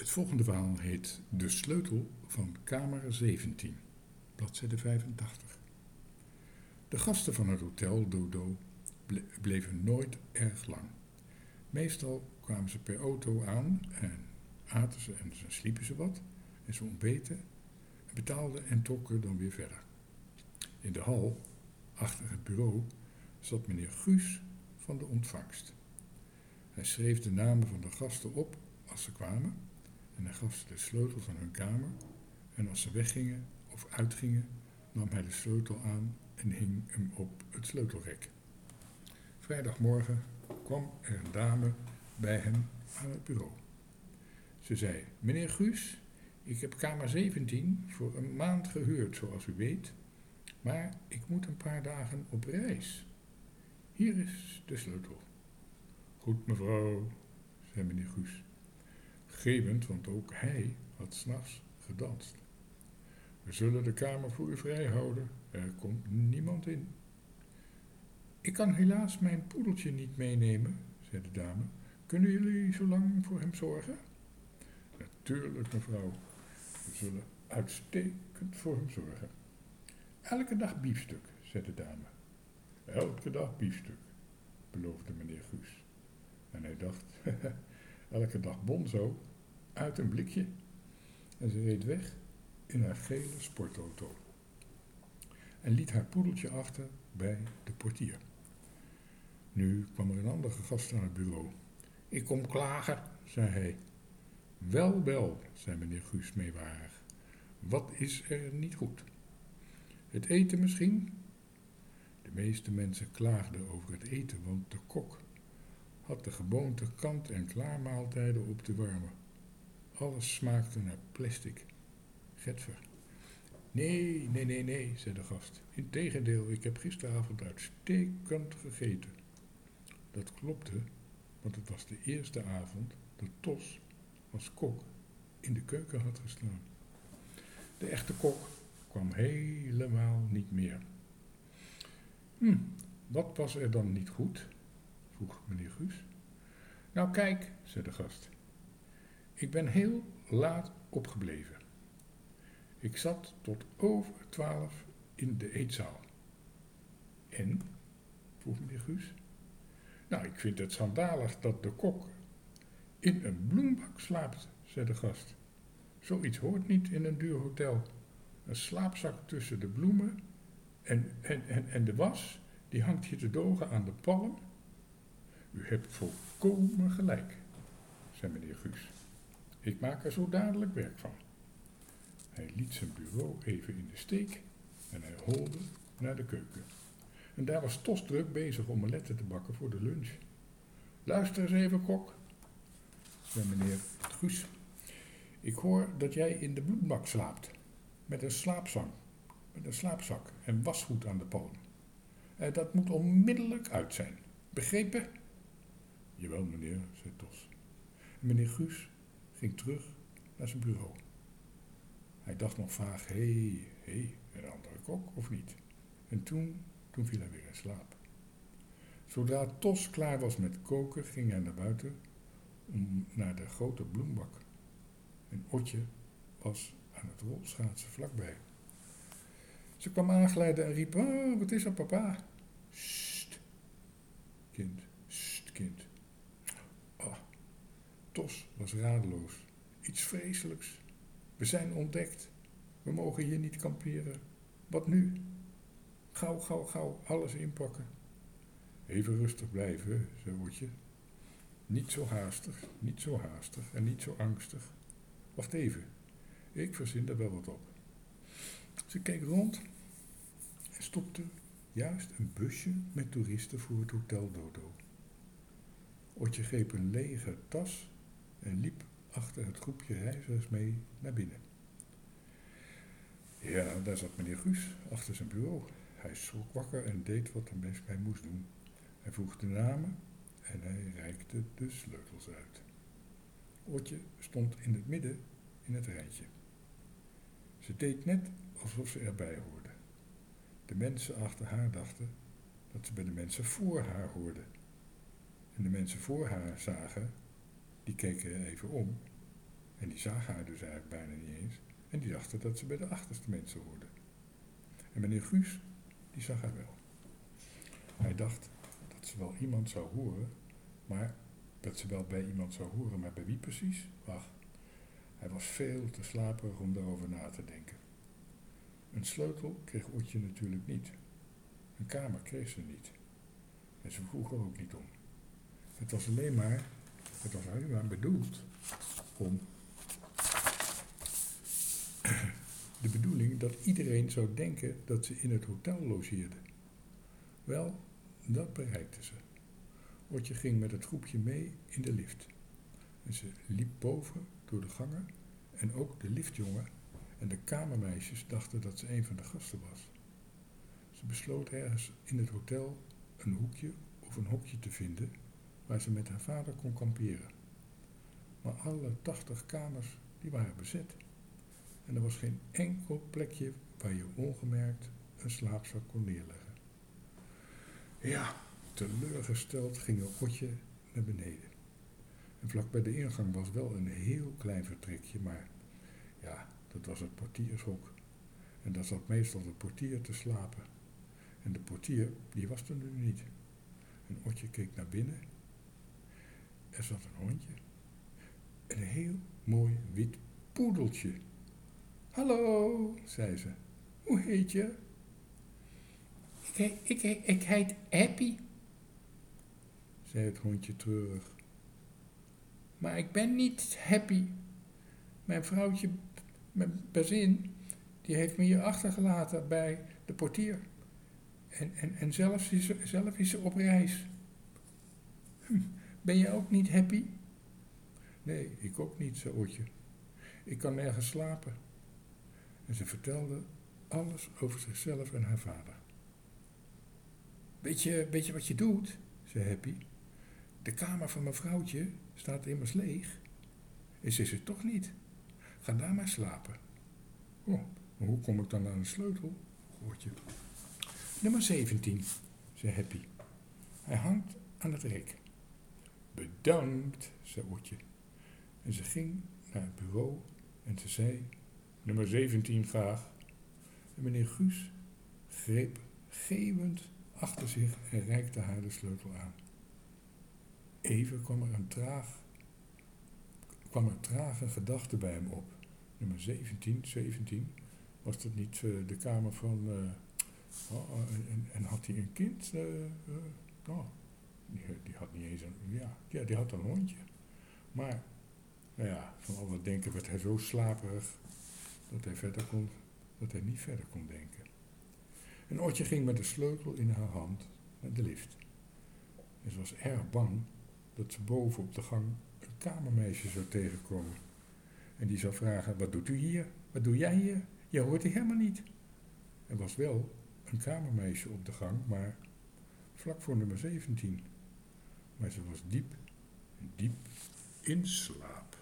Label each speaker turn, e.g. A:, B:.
A: Het volgende verhaal heet De sleutel van kamer 17, bladzijde 85. De gasten van het hotel Dodo bleven nooit erg lang. Meestal kwamen ze per auto aan en aten ze en sliepen ze wat en ze ontbeten en betaalden en trokken dan weer verder. In de hal, achter het bureau, zat meneer Guus van de ontvangst. Hij schreef de namen van de gasten op als ze kwamen en hij gaf ze de sleutel van hun kamer en als ze weggingen of uitgingen nam hij de sleutel aan en hing hem op het sleutelrek. Vrijdagmorgen kwam er een dame bij hem aan het bureau. Ze zei: meneer Guus, ik heb kamer 17 voor een maand gehuurd, zoals u weet, maar ik moet een paar dagen op reis. Hier is de sleutel. Goed, mevrouw, zei meneer Guus, geeuwend, want ook hij had 's nachts gedanst. We zullen de kamer voor u vrij houden, er komt niemand in. Ik kan helaas mijn poedeltje niet meenemen, zei de dame. Kunnen jullie zo lang voor hem zorgen? Natuurlijk, mevrouw, we zullen uitstekend voor hem zorgen. Elke dag biefstuk, zei de dame. Elke dag biefstuk, beloofde meneer Guus. En hij dacht, elke dag bonzo, uit een blikje. En ze reed weg in haar gele sportauto. En liet haar poedeltje achter bij de portier. Nu kwam er een andere gast aan het bureau. Ik kom klagen, zei hij. Wel, zei meneer Guus meewarig. Wat is er niet goed? Het eten misschien? De meeste mensen klaagden over het eten, want de kok had de gewoonte kant-en-klaar maaltijden op te warmen. Alles smaakte naar plastic. Getver. Nee, zei de gast. Integendeel, ik heb gisteravond uitstekend gegeten. Dat klopte, want het was de eerste avond dat Tos als kok in de keuken had gestaan. De echte kok kwam helemaal niet meer. Wat was er dan niet goed? Vroeg meneer Guus. Nou kijk, zei de gast. Ik ben heel laat opgebleven. Ik zat tot over 12 in de eetzaal. En? Vroeg meneer Guus. Nou, ik vind het schandalig dat de kok in een bloembak slaapt, zei de gast. Zoiets hoort niet in een duur hotel. Een slaapzak tussen de bloemen en de was, die hangt hier te dogen aan de palm. U hebt volkomen gelijk, zei meneer Guus. Ik maak er zo dadelijk werk van. Hij liet zijn bureau even in de steek en hij holde naar de keuken. En daar was Tos druk bezig omeletten te bakken voor de lunch. Luister eens even, kok, zei meneer Guus. Ik hoor dat jij in de bloembak slaapt, met een slaapzak en wasgoed aan de palm. Dat moet onmiddellijk uit zijn. Begrepen? Jawel, meneer, zei Tos. En meneer Guus ging terug naar zijn bureau. Hij dacht nog vaag, hé, een andere kok of niet? En toen viel hij weer in slaap. Zodra Tos klaar was met koken, ging hij naar buiten naar de grote bloembak. En Otje was aan het rolschaatsen vlakbij. Ze kwam aanglijden en riep, oh, wat is er, papa? Sst, kind. Oh, Tos was radeloos. Iets vreselijks. We zijn ontdekt. We mogen hier niet kamperen. Wat nu? Gauw, alles inpakken. Even rustig blijven, zei Otje. Niet zo haastig en niet zo angstig. Wacht even, ik verzin er wel wat op. Ze keek rond en stopte juist een busje met toeristen voor het hotel Dodo. Otje greep een lege tas en liep achter het groepje reizigers mee naar binnen. Ja, daar zat meneer Guus achter zijn bureau. Hij schrok wakker en deed wat hij moest doen. Hij vroeg de namen en hij reikte de sleutels uit. Otje stond in het midden in het rijtje. Ze deed net alsof ze erbij hoorde. De mensen achter haar dachten dat ze bij de mensen voor haar hoorde. En de mensen voor haar zagen, die keken even om En die zagen haar dus eigenlijk bijna niet eens. En die dachten dat ze bij de achterste mensen hoorden. En meneer Guus, die zag haar wel. Hij dacht dat ze wel iemand zou horen, maar dat ze wel bij iemand zou horen, maar bij wie precies? Wacht, hij was veel te slaperig om daarover na te denken. Een sleutel kreeg Otje natuurlijk niet. Een kamer kreeg ze niet. En ze vroeg er ook niet om. Het was alleen maar bedoeld om de bedoeling dat iedereen zou denken dat ze in het hotel logeerde. Wel, dat bereikte ze. Otje ging met het groepje mee in de lift. En ze liep boven door de gangen en ook de liftjongen en de kamermeisjes dachten dat ze een van de gasten was. Ze besloot ergens in het hotel een hoekje of een hokje te vinden waar ze met haar vader kon kamperen. Maar alle 80 kamers die waren bezet. En er was geen enkel plekje waar je ongemerkt een slaapzak kon neerleggen. Ja, teleurgesteld ging Otje naar beneden. En vlak bij de ingang was wel een heel klein vertrekje, maar ja, dat was het portiershok. En daar zat meestal de portier te slapen. En de portier, die was er nu niet. En Otje keek naar binnen. Er zat een hondje. Een heel mooi wit poedeltje. Hallo, zei ze. Hoe heet je? Ik heet Happy, zei het hondje treurig. Maar ik ben niet happy. Mijn vrouwtje, mijn bazin, die heeft me hier achtergelaten bij de portier. En zelf is ze op reis. Ben je ook niet happy? Nee, ik ook niet, zei Otje. Ik kan nergens slapen. En ze vertelde alles over zichzelf en haar vader. Weet je wat je doet, zei Happy. De kamer van mijn vrouwtje staat immers leeg. En ze is er toch niet. Ga daar maar slapen. Oh, maar hoe kom ik dan aan de sleutel? Otje. Nummer 17, zei Happy. Hij hangt aan het rek. Bedankt, zei Otje. En ze ging naar het bureau en ze zei, nummer 17 graag. En meneer Guus greep geeuwend achter zich en reikte haar de sleutel aan. Even kwam er trage gedachte bij hem op. Nummer 17, was dat niet de kamer van... en had hij een kind? Die had niet eens een... Ja, die had een hondje. Maar, nou ja, van al dat denken werd hij zo slaperig dat hij niet verder kon denken. En Otje ging met de sleutel in haar hand naar de lift. En ze was erg bang dat ze boven op de gang een kamermeisje zou tegenkomen. En die zou vragen, wat doet u hier? Wat doe jij hier? Je hoort hier helemaal niet. Er was wel een kamermeisje op de gang, maar vlak voor nummer 17. Maar ze was diep in slaap.